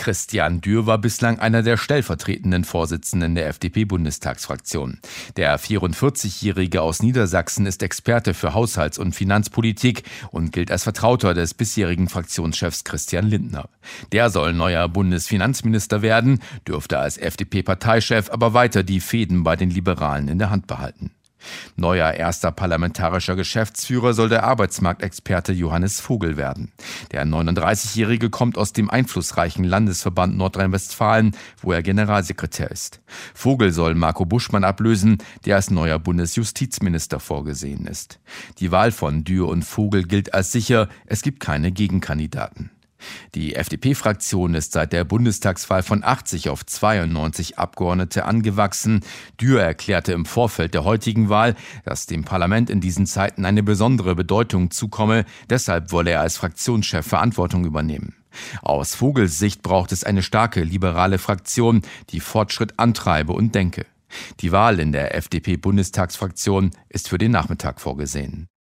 Christian Dürr war bislang einer der stellvertretenden Vorsitzenden der FDP-Bundestagsfraktion. Der 44-Jährige aus Niedersachsen ist Experte für Haushalts- und Finanzpolitik und gilt als Vertrauter des bisherigen Fraktionschefs Christian Lindner. Der soll neuer Bundesfinanzminister werden, dürfte als FDP-Parteichef aber weiter die Fäden bei den Liberalen in der Hand behalten. Neuer erster parlamentarischer Geschäftsführer soll der Arbeitsmarktexperte Johannes Vogel werden. Der 39-Jährige kommt aus dem einflussreichen Landesverband Nordrhein-Westfalen, wo er Generalsekretär ist. Vogel soll Marco Buschmann ablösen, der als neuer Bundesjustizminister vorgesehen ist. Die Wahl von Dürr und Vogel gilt als sicher, es gibt keine Gegenkandidaten. Die FDP-Fraktion ist seit der Bundestagswahl von 80 auf 92 Abgeordnete angewachsen. Dürr erklärte im Vorfeld der heutigen Wahl, dass dem Parlament in diesen Zeiten eine besondere Bedeutung zukomme. Deshalb wolle er als Fraktionschef Verantwortung übernehmen. Aus Vogels Sicht braucht es eine starke liberale Fraktion, die Fortschritt antreibe und denke. Die Wahl in der FDP-Bundestagsfraktion ist für den Nachmittag vorgesehen.